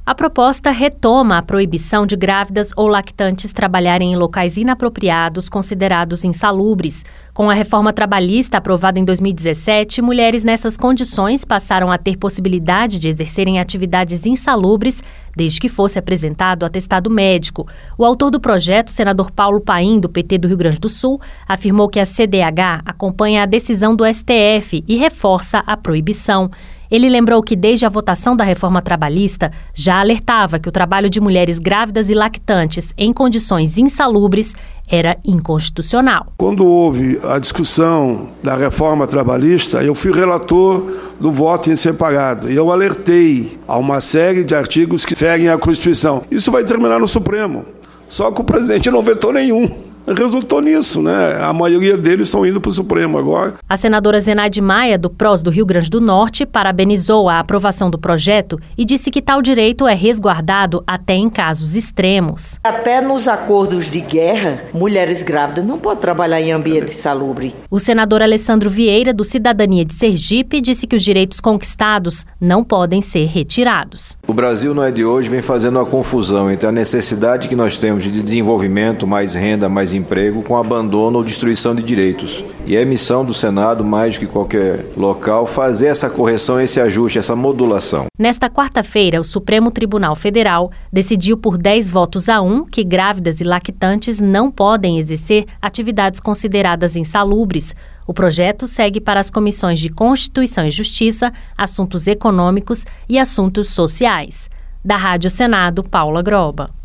A proposta retoma a proibição de grávidas ou lactantes trabalharem em locais inapropriados considerados insalubres. Com a reforma trabalhista aprovada em 2017, mulheres nessas condições passaram a ter possibilidade de exercerem atividades insalubres desde que fosse apresentado atestado médico. O autor do projeto, senador Paulo Paim, do PT do Rio Grande do Sul, afirmou que a CDH acompanha a decisão do STF e reforça a proibição. Ele lembrou que desde a votação da reforma trabalhista já alertava que o trabalho de mulheres grávidas e lactantes em condições insalubres era inconstitucional. Quando houve a discussão da reforma trabalhista, eu fui relator do voto em separado e eu alertei a uma série de artigos que ferem a Constituição. Isso vai terminar no Supremo, só que o presidente não vetou nenhum. Resultou nisso, né? A maioria deles estão indo para o Supremo agora. A senadora Zenaide Maia, do PROS do Rio Grande do Norte, parabenizou a aprovação do projeto e disse que tal direito é resguardado até em casos extremos. Até nos acordos de guerra, mulheres grávidas não podem trabalhar em ambiente insalubre. O senador Alessandro Vieira, do Cidadania de Sergipe, disse que os direitos conquistados não podem ser retirados. O Brasil não é de hoje, vem fazendo uma confusão entre a necessidade que nós temos de desenvolvimento, mais renda, mais emprego, com abandono ou destruição de direitos. E é missão do Senado, mais do que qualquer local, fazer essa correção, esse ajuste, essa modulação. Nesta quarta-feira, o Supremo Tribunal Federal decidiu por 10-1 que grávidas e lactantes não podem exercer atividades consideradas insalubres. O projeto segue para as comissões de Constituição e Justiça, Assuntos Econômicos e Assuntos Sociais. Da Rádio Senado, Paula Groba.